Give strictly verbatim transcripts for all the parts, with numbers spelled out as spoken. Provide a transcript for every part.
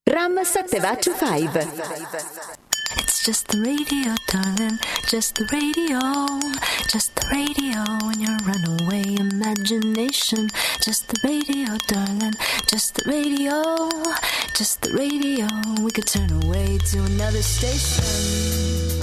Ram Sattva venticinque. It's just the radio, darling, just the radio, just the radio in your runaway imagination. Just the radio, darling, just the radio, just the radio. We could turn away to another station.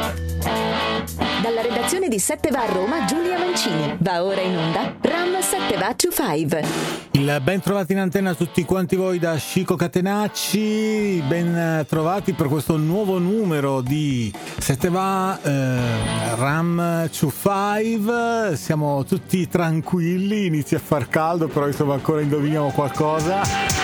Dalla redazione di Sattva a Roma, Giulia Mancini. Va ora in onda Ram Sattva venticinque. Il ben trovati in antenna a tutti quanti voi da Chico Catenacci, ben trovati per questo nuovo numero di Sattva eh, Ram venticinque. Siamo tutti tranquilli, inizia a far caldo, però insomma ancora indoviniamo qualcosa.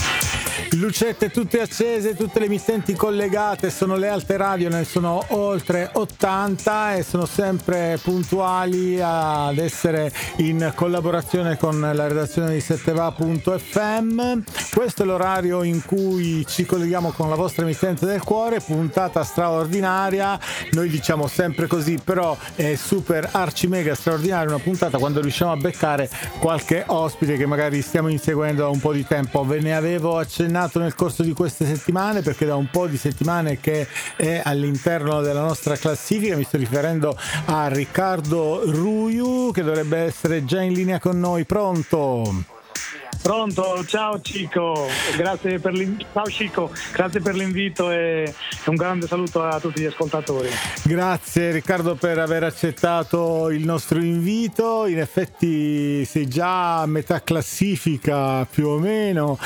Lucette tutte accese, tutte le emittenti collegate, sono le Alte Radio, ne sono oltre ottanta e sono sempre puntuali ad essere in collaborazione con la redazione di Sattva punto effe emme. Questo è l'orario in cui ci colleghiamo con la vostra emittente del cuore, puntata straordinaria, noi diciamo sempre così, però è super arci mega straordinaria una puntata quando riusciamo a beccare qualche ospite che magari stiamo inseguendo da un po' di tempo. Ve ne avevo accennato nel corso di queste settimane, perché da un po' di settimane che è all'interno della nostra classifica. Mi sto riferendo a Riccardo Ruiu, che dovrebbe essere già in linea con noi. Pronto? Pronto, ciao Chico, grazie per l'invito, ciao Chico, grazie per l'invito e un grande saluto a tutti gli ascoltatori. Grazie Riccardo per aver accettato il nostro invito, in effetti sei già a metà classifica più o meno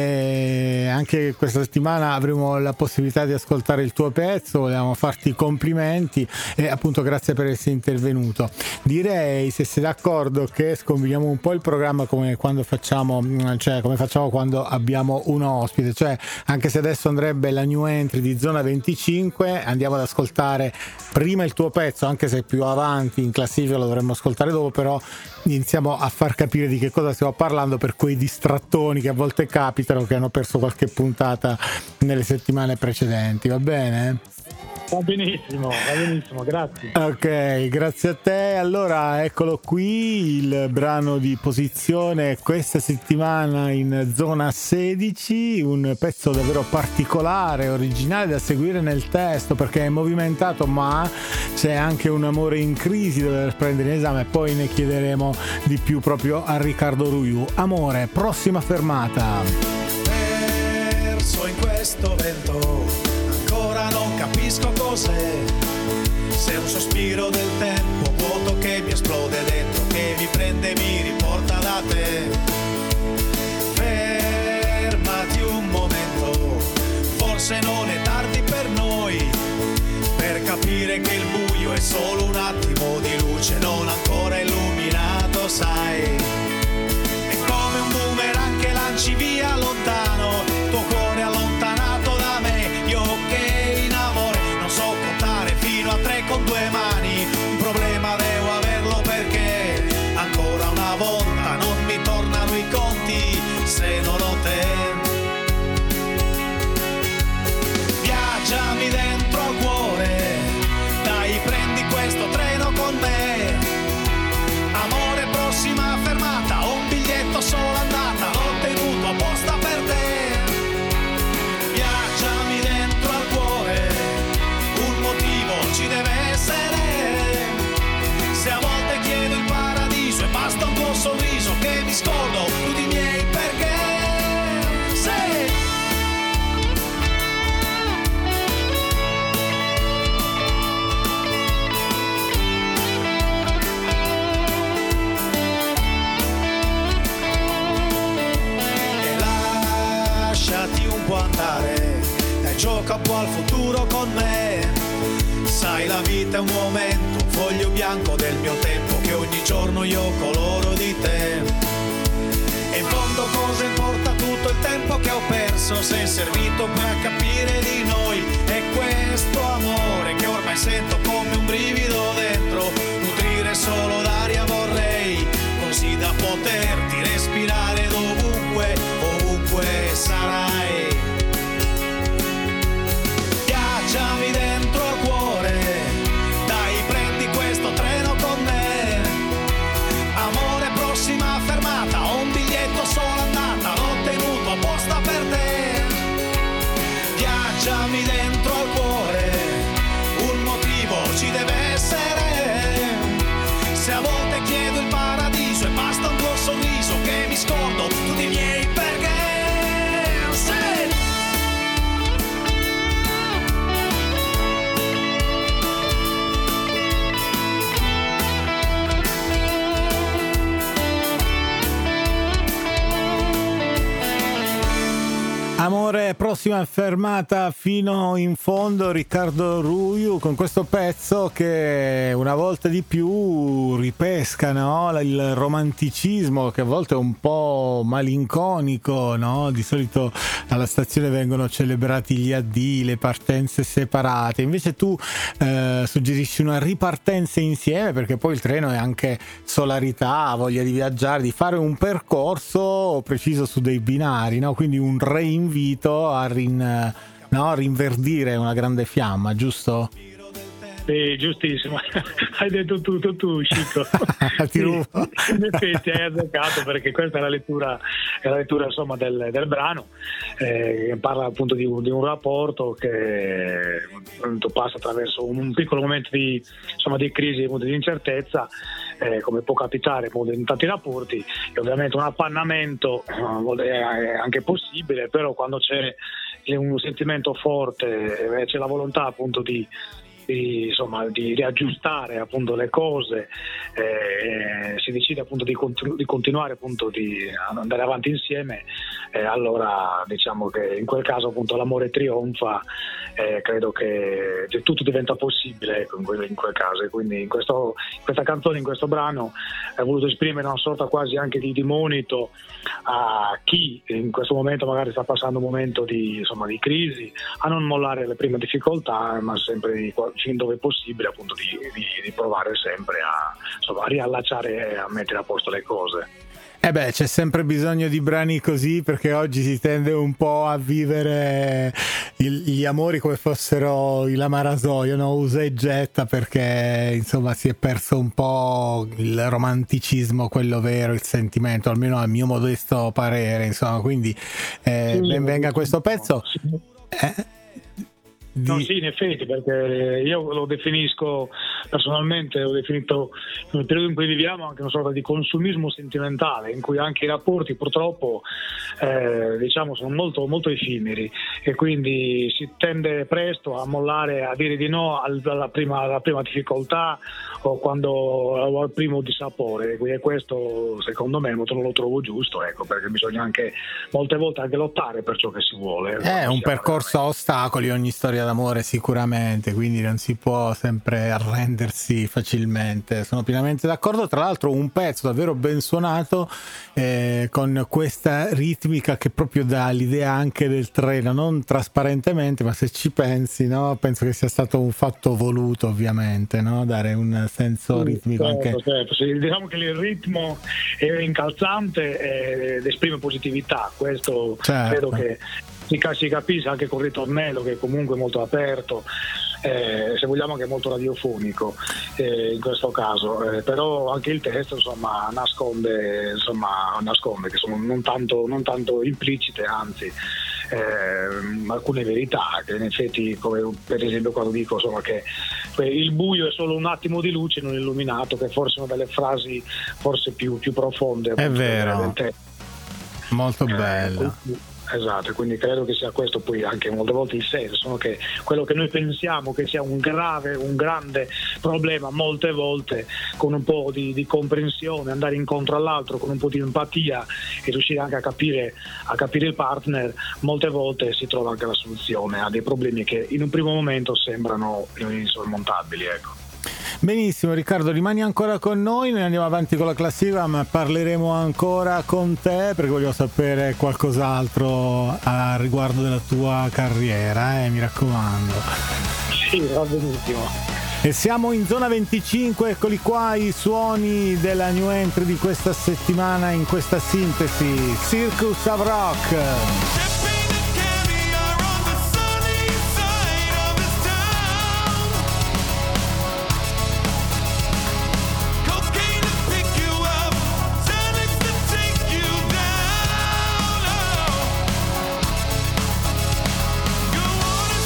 e anche questa settimana avremo la possibilità di ascoltare il tuo pezzo, vogliamo farti i complimenti e appunto grazie per essere intervenuto. Direi, se sei d'accordo, che scombiniamo un po' il programma come quando facciamo cioè come facciamo quando abbiamo un ospite, cioè anche se adesso andrebbe la new entry di Zona venticinque, andiamo ad ascoltare prima il tuo pezzo, anche se più avanti in classifica lo dovremmo ascoltare dopo, però iniziamo a far capire di che cosa stiamo parlando per quei distrattoni che a volte capitano, che hanno perso qualche puntata nelle settimane precedenti, va bene? Va benissimo, va benissimo, grazie. Ok, grazie a te. Allora, eccolo qui il brano di posizione questa settimana in zona sedici, un pezzo davvero particolare, originale da seguire nel testo perché è movimentato, ma c'è anche un amore in crisi da dover prendere in esame, poi ne chiederemo di più proprio a Riccardo Ruiu. Amore, prossima fermata. Perso in questo vento, ancora non capisco cos'è, se è un sospiro del tempo vuoto che mi esplode dentro, che mi prende e mi riporta da te. Fermati un momento, forse non è tardi per noi, per capire che il buio è solo un attimo di luce non ancora illuminato, sai. È come un boomerang che lanci via lontano, tuo cuore allontanato da me, io che in amore non so contare fino a tre con due mani, un problema devo averlo perché ancora una volta non mi tornano i conti se non ho te. Viaggiami dentro al cuore, dai prendi questo treno con me, amore prossima fermata, ho un biglietto solo andata, l'ho tenuto apposta per te. Viaggiami dentro al cuore, un motivo ci deve essere, se a volte chiedo il paradiso e basta un tuo sorriso che mi scordo tutti i miei perché. Sei lasciati un po' andare e gioca un po' al futuro con me, sai la vita è un momento, un foglio bianco del mio tempo che ogni giorno io coloro di te. E in fondo cosa importa tutto il tempo che ho perso se è servito per capire di noi, e questo amore che ormai sento come un brivido dentro, nutrire solo d'aria vorrei, così da poterti respirare dovunque, ovunque sarai. Viaggiami dentro al cuore, dai prendi questo treno con me, amore prossima fermata, ho un biglietto solo andata, l'ho tenuto apposta per te. mangiami dentro al cuore, un motivo ci deve essere. Se a volte chiedo il paradiso e basta un tuo sorriso che mi scordo tutti i miei perché. Se Amore, prossima fermata fino in fondo, Riccardo Ruiu con questo pezzo che una volta di più ripesca, no? Il romanticismo che a volte è un po' malinconico, no? Di solito alla stazione vengono celebrati gli addii, le partenze separate, invece tu eh, suggerisci una ripartenza insieme, perché poi il treno è anche solarità, voglia di viaggiare, di fare un percorso preciso su dei binari, no? Quindi un reinvito a rin, no, rinverdire una grande fiamma, giusto? Sì, giustissimo, hai detto tutto tu, Chico. Ti rubo. Sì, in effetti hai azzeccato, perché questa è la lettura, è la lettura insomma del, del brano, eh, che parla appunto di un, di un rapporto che appunto passa attraverso un piccolo momento di, insomma, di crisi, appunto, di incertezza, eh, come può capitare appunto in tanti rapporti, e ovviamente un appannamento eh, è anche possibile, però quando c'è un sentimento forte e c'è la volontà appunto di Di, insomma, di riaggiustare appunto le cose, eh, si decide appunto di, continu- di continuare appunto di andare avanti insieme, eh, allora diciamo che in quel caso appunto l'amore trionfa, eh, credo che tutto diventa possibile, ecco, in, quel, in quel caso, e quindi in, questo, in questa canzone, in questo brano, ho voluto esprimere una sorta quasi anche di, di monito a chi in questo momento magari sta passando un momento di, insomma, di crisi, a non mollare le prime difficoltà, ma sempre di, fin dove è possibile appunto di, di, di provare sempre a, insomma, a riallacciare e a mettere a posto le cose. Eh beh, c'è sempre bisogno di brani così, perché oggi si tende un po' a vivere il, gli amori come fossero il amarasoio, no? Usa e getta, perché insomma si è perso un po' il romanticismo, quello vero, il sentimento, almeno a mio modesto parere, insomma, quindi eh, sì, ben venga questo pezzo. Eh? Di... No, sì, in effetti, perché io lo definisco personalmente, l'ho definito nel periodo in cui viviamo anche una sorta di consumismo sentimentale, in cui anche i rapporti purtroppo eh, diciamo sono molto, molto effimeri, e quindi si tende presto a mollare, a dire di no alla prima, alla prima difficoltà o quando o al primo dissapore, e questo secondo me non lo trovo giusto, ecco, perché bisogna anche molte volte anche lottare per ciò che si vuole. È un percorso a ostacoli ogni storia d'amore, sicuramente, quindi non si può sempre arrendersi facilmente. Sono pienamente d'accordo. Tra l'altro un pezzo davvero ben suonato, eh, con questa ritmica che proprio dà l'idea anche del treno, non trasparentemente, ma se ci pensi, no, penso che sia stato un fatto voluto, ovviamente, no, dare un senso sì, ritmico certo, anche. certo, sì. Diciamo che il ritmo è incalzante ed esprime positività, questo certo. Credo che si, si capisce anche col ritornello, che è comunque molto aperto, eh, se vogliamo anche molto radiofonico, eh, in questo caso, eh, però anche il testo insomma nasconde, insomma, nasconde che sono non tanto, non tanto implicite, anzi eh, alcune verità che in effetti, come per esempio quando dico insomma che il buio è solo un attimo di luce non illuminato, che forse sono delle frasi forse più, più profonde. È vero, del testo. Molto eh, bello. Esatto, quindi credo che sia questo poi anche molte volte il senso, che quello che noi pensiamo che sia un grave, un grande problema, molte volte con un po' di, di comprensione, andare incontro all'altro con un po' di empatia e riuscire anche a capire, a capire il partner, molte volte si trova anche la soluzione a dei problemi che in un primo momento sembrano insormontabili, ecco. Benissimo Riccardo, rimani ancora con noi, noi andiamo avanti con la classifica, ma parleremo ancora con te perché voglio sapere qualcos'altro a riguardo della tua carriera, eh, mi raccomando. Sì, va benissimo. E siamo in zona venticinque, eccoli qua i suoni della new entry di questa settimana in questa sintesi, Circus of Rock. Go on and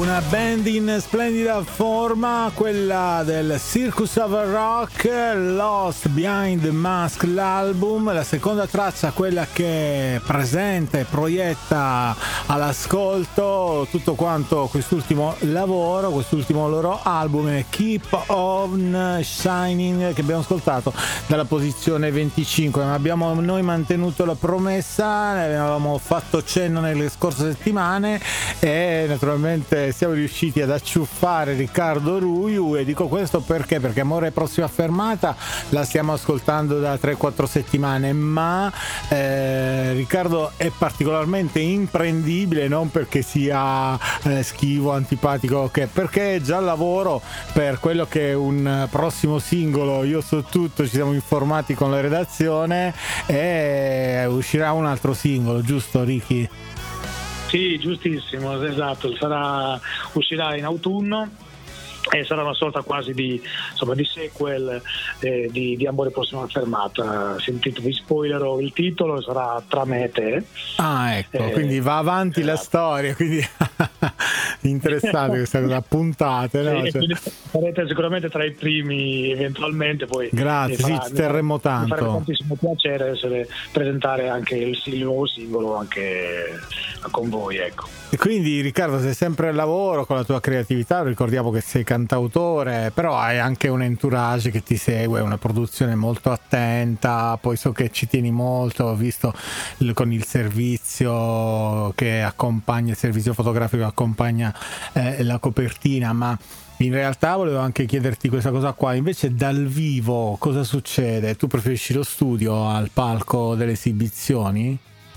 Una band in splendida forma, quella del Circus of Rock, Lost Behind the Mask, l'album, la seconda traccia, quella che presenta e proietta all'ascolto tutto quanto quest'ultimo lavoro, quest'ultimo loro album, Keep On Shining, che abbiamo ascoltato dalla posizione venticinque. Ma abbiamo noi mantenuto la promessa, ne avevamo fatto cenno nelle scorse settimane e naturalmente siamo riusciti ad acciuffare Riccardo Ruiu, e dico questo perché perché Amore Prossima Fermata la stiamo ascoltando da tre quattro settimane, ma eh, Riccardo è particolarmente imprendibile, non perché sia eh, schivo, antipatico, che perché è già al lavoro per quello che è un prossimo singolo. Io so tutto, ci siamo informati con la redazione e uscirà un altro singolo, giusto Ricky? Sì, giustissimo, esatto, sarà, uscirà in autunno e sarà una sorta quasi di, insomma, di sequel eh, di, di Amore Prossima Fermata. Sentite, vi spoilerò il titolo, sarà Tra me e te. Ah, ecco, eh, quindi va avanti esatto. La storia, quindi interessante questa cosa, puntate, no? Sì, Cioè... sarete sicuramente tra i primi eventualmente, poi grazie, sì, ci terremo tanto. Mi farebbe tantissimo piacere essere, presentare anche il, il nuovo singolo anche con voi, ecco. E quindi Riccardo, sei sempre al lavoro con la tua creatività, ricordiamo che sei cantautore, però hai anche un entourage che ti segue, una produzione molto attenta, poi so che ci tieni molto, ho visto con il servizio che accompagna, il servizio fotografico che accompagna eh, la copertina, ma in realtà volevo anche chiederti questa cosa qua, invece dal vivo cosa succede? Tu preferisci lo studio al palco delle esibizioni?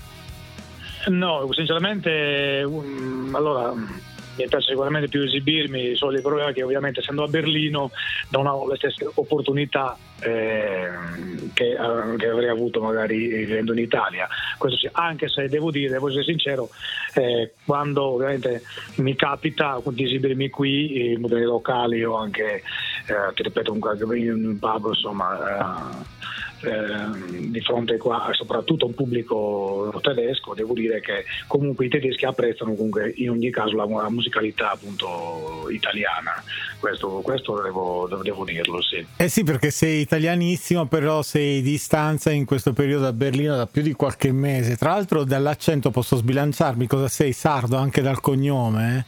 No, sinceramente, um, allora mi piace sicuramente più esibirmi, solo il problema è che ovviamente essendo a Berlino non ho le stesse opportunità eh, che, eh, che avrei avuto magari vivendo in Italia. Questo sì, anche se devo dire, devo essere sincero, eh, quando ovviamente mi capita di esibirmi qui in moduli locali o anche, eh, ti ripeto, in un pub, insomma, eh, Eh, di fronte qua soprattutto a un pubblico tedesco, devo dire che comunque i tedeschi apprezzano comunque in ogni caso la, la musicalità appunto italiana, questo, questo devo, devo dirlo, sì. Eh sì, perché sei italianissimo, però sei di stanza in questo periodo a Berlino da più di qualche mese, tra l'altro dall'accento posso sbilanciarmi, cosa sei, sardo anche dal cognome?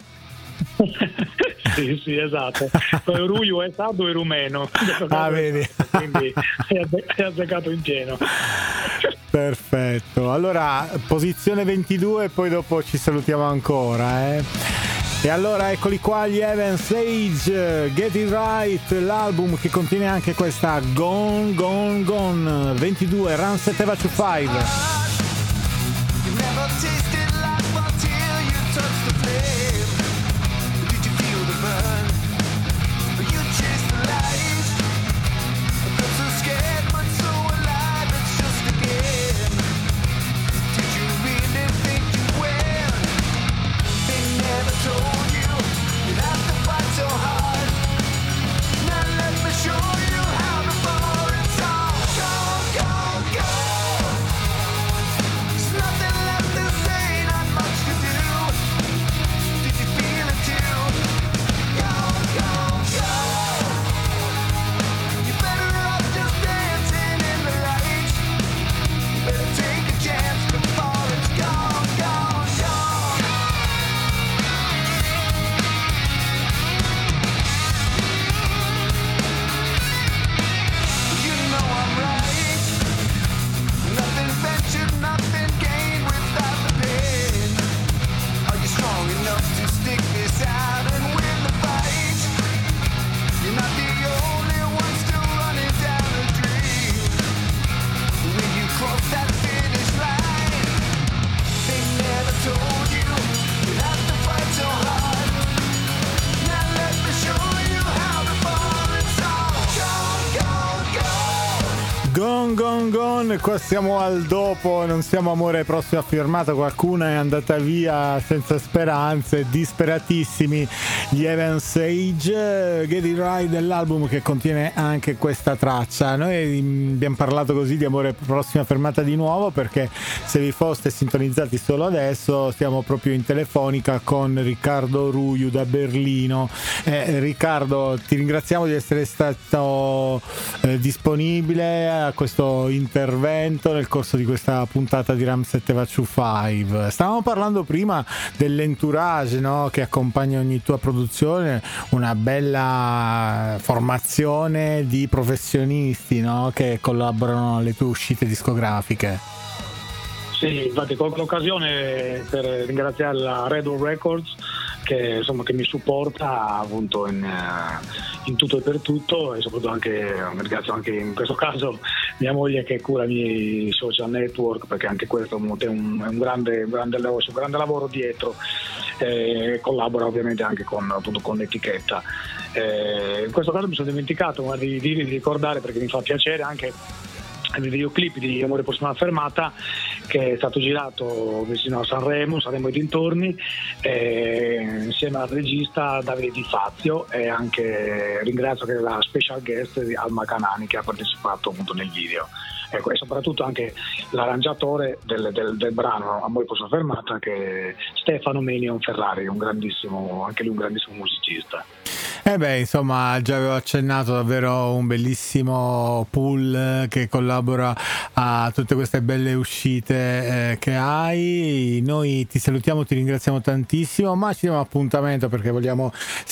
Sì, sì, esatto. Ruiu è sardo e rumeno. Ah, vedi. Quindi è azzeccato in pieno. Perfetto. Allora, posizione ventidue e poi dopo ci salutiamo ancora, eh. E allora eccoli qua gli Evans Age, Get It Right, l'album che contiene anche questa Gone, Gone, Gone. ventidue, Run Setteva to Five. Show you how the bar is all. Go, go, go. Gone Gone Gone, qua siamo al dopo, non siamo amore prossima firmata, qualcuna è andata via senza speranze, disperatissimi gli Evans Age, Get It Right dell'album che contiene anche questa traccia. Noi abbiamo parlato così di amore prossima fermata di nuovo perché se vi foste sintonizzati solo adesso stiamo proprio in telefonica con Riccardo Ruiu da Berlino. eh, Riccardo, ti ringraziamo di essere stato eh, disponibile a questo intervento nel corso di questa puntata di Ram sette Va to Five. Stavamo parlando prima dell'entourage, no, che accompagna ogni tua produzione, una bella formazione di professionisti, no, che collaborano alle tue uscite discografiche. Sì, infatti colgo l'occasione per ringraziare la Red Bull Records che, insomma, che mi supporta appunto in, in tutto e per tutto, e soprattutto anche ringrazio anche in questo caso mia moglie che cura i miei social network, perché anche questo è un, è un, grande, un, grande, lavoro, un grande lavoro dietro, e collabora ovviamente anche con, appunto, con l'etichetta. Eh, in questo caso mi sono dimenticato di, di, di ricordare, perché mi fa piacere anche il videoclip di Amore prossima fermata, che è stato girato vicino a Sanremo, Sanremo e dintorni, eh, insieme al regista Davide Di Fazio, e anche ringrazio che la special guest di Alma Canani che ha partecipato appunto nel video. Ecco, e soprattutto anche l'arrangiatore del, del, del brano Amore prossima fermata, che è Stefano Menion Ferrari, un grandissimo, anche lui un grandissimo musicista. Eh beh, insomma, già avevo accennato, davvero un bellissimo pool che collabora a tutte queste belle uscite eh, che hai. Noi ti salutiamo, ti ringraziamo tantissimo, ma ci diamo appuntamento perché vogliamo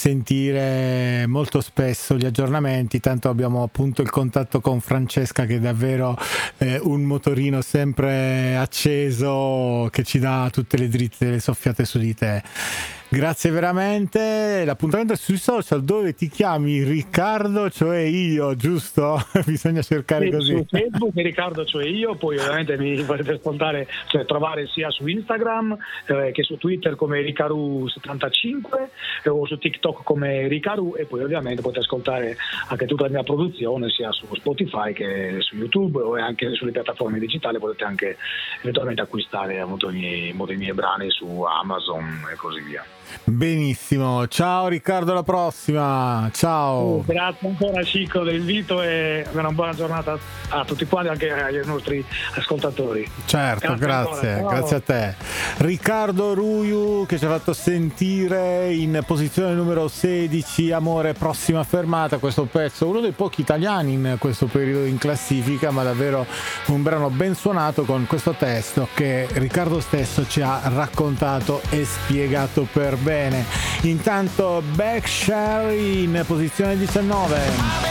sentire molto spesso gli aggiornamenti, tanto abbiamo appunto il contatto con Francesca, che è davvero eh, un motorino sempre acceso che ci dà tutte le dritte, le soffiate su di te. Grazie veramente. L'appuntamento è sui social, dove ti chiami Riccardo, cioè io, giusto? Bisogna cercare sì, così. Su Facebook Riccardo, cioè io, poi ovviamente mi potete ascoltare, cioè trovare sia su Instagram eh, che su Twitter come Ricaru settantacinque eh, o su TikTok come Ricaru, e poi ovviamente potete ascoltare anche tutta la mia produzione sia su Spotify che su YouTube, o anche sulle piattaforme digitali. Potete anche eventualmente acquistare appunto i miei, i miei brani su Amazon e così via. Benissimo, ciao Riccardo, alla prossima, ciao. Grazie ancora Cico dell'invito e una buona giornata a tutti quanti, anche ai nostri ascoltatori. Certo, grazie, grazie, grazie a te. Riccardo Ruiu, che ci ha fatto sentire in posizione numero sedici Amore prossima fermata, questo pezzo, uno dei pochi italiani in questo periodo in classifica, ma davvero un brano ben suonato, con questo testo che Riccardo stesso ci ha raccontato e spiegato per bene. Intanto Backshare in posizione diciannove.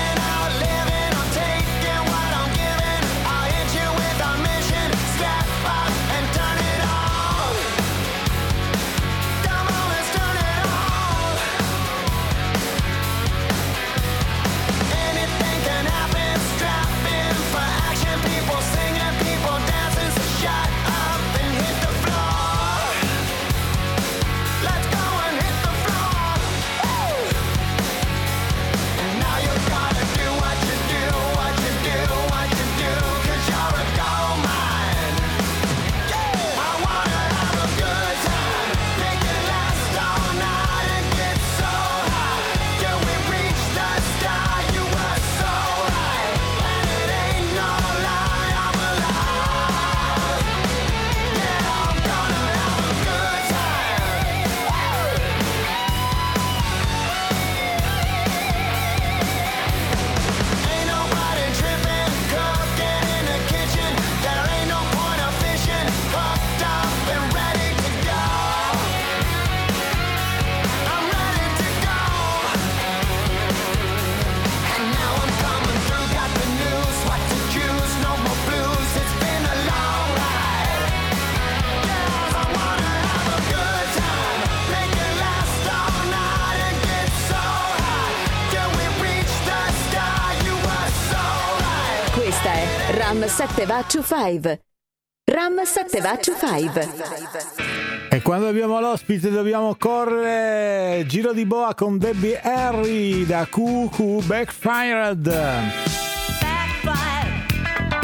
Ram sette Va to Five. Ram sette Va to Five. E quando abbiamo l'ospite dobbiamo correre. Giro di boa con Debbie Harry da Q Q Backfired. Backfire.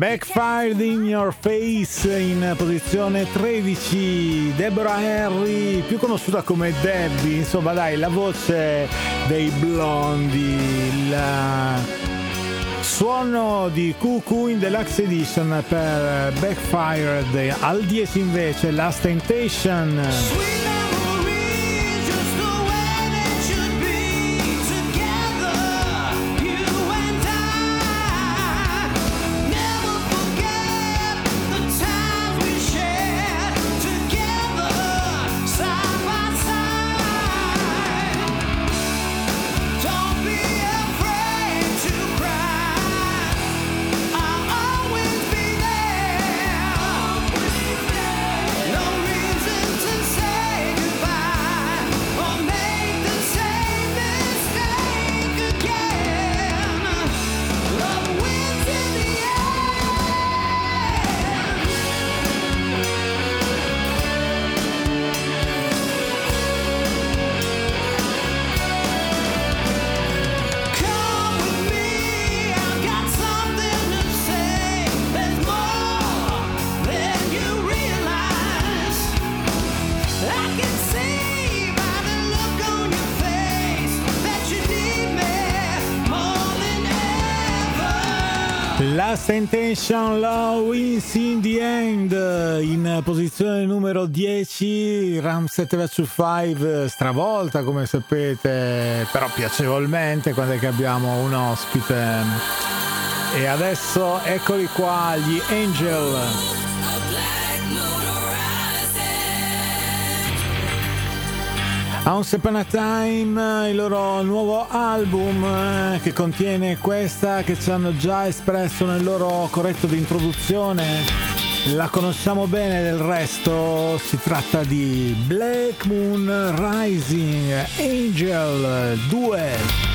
Backfired in Your Face in posizione tredici, Deborah Harry, più conosciuta come Debbie, insomma dai, la voce dei Blondie, il suono di Cuckoo in Deluxe Edition per Backfired. Al dieci invece Last Temptation. Last Intention Low wins in the end. In posizione numero dieci Ram sette va su cinque, stravolta come sapete, però piacevolmente quando è che abbiamo un ospite. E adesso eccoli qua, gli Angel. Once Upon a Time, il loro nuovo album che contiene questa che ci hanno già espresso nel loro corretto di introduzione. La conosciamo bene del resto, si tratta di Black Moon Rising, Angel due.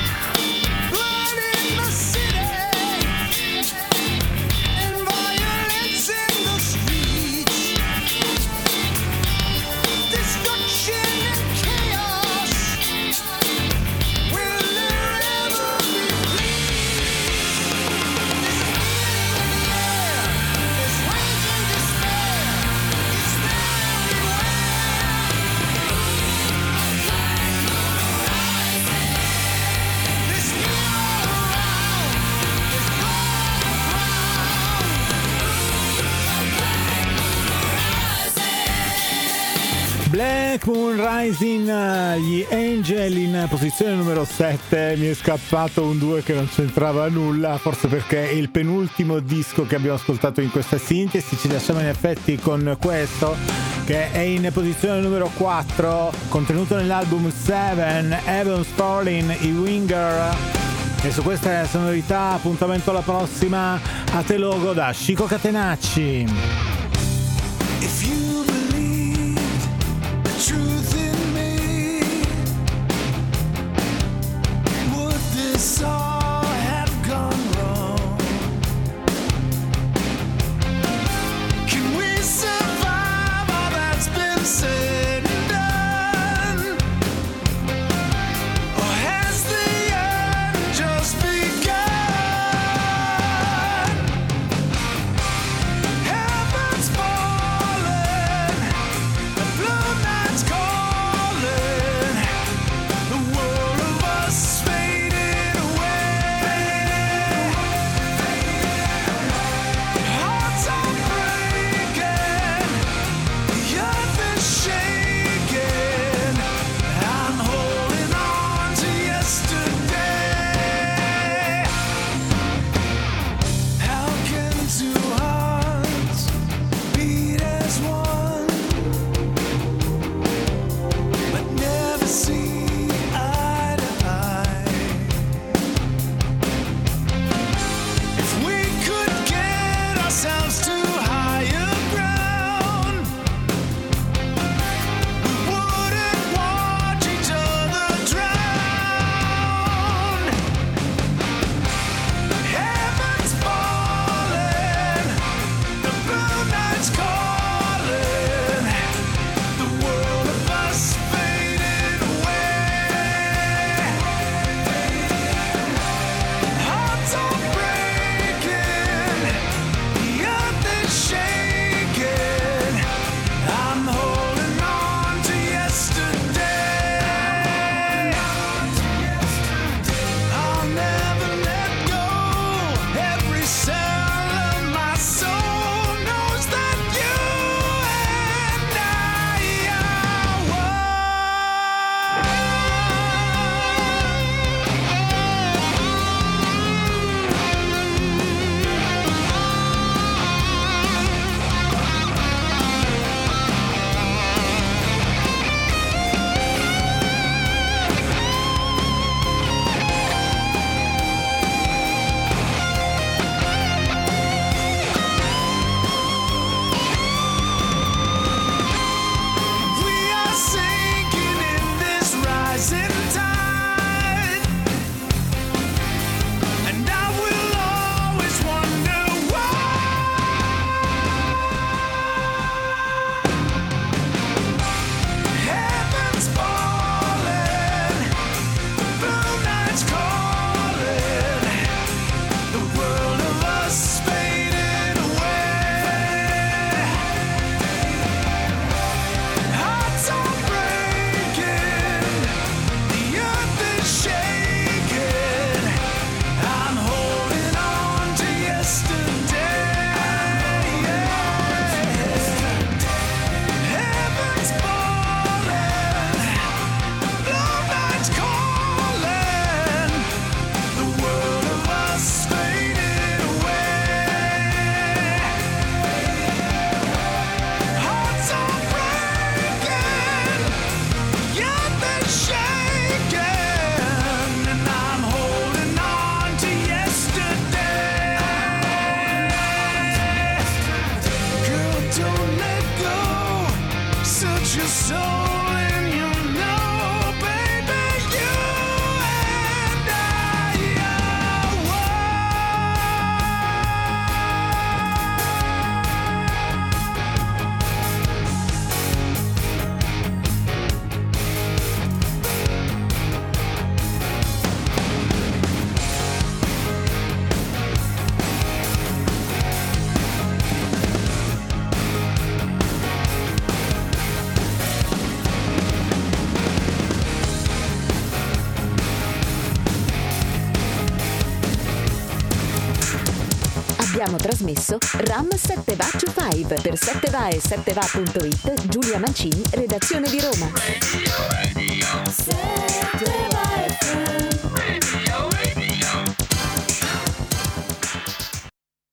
Black Moon Rising, gli Angel in posizione numero sette. Mi è scappato un due che non c'entrava nulla, forse perché è il penultimo disco che abbiamo ascoltato in questa sintesi. Ci lasciamo in effetti con questo che è in posizione numero quattro, contenuto nell'album Seven, Evans Falling, i Winger. E su queste sonorità appuntamento alla prossima. A te logo da Chico Catenacci. If you believe the truth in me, would this all have gone wrong? Can we survive all that's been said and done? Or has the end just begun? Heaven's falling. abbiamo trasmesso Ram sette va to five per sette va e sette va punto it. Giulia Mancini, redazione di Roma.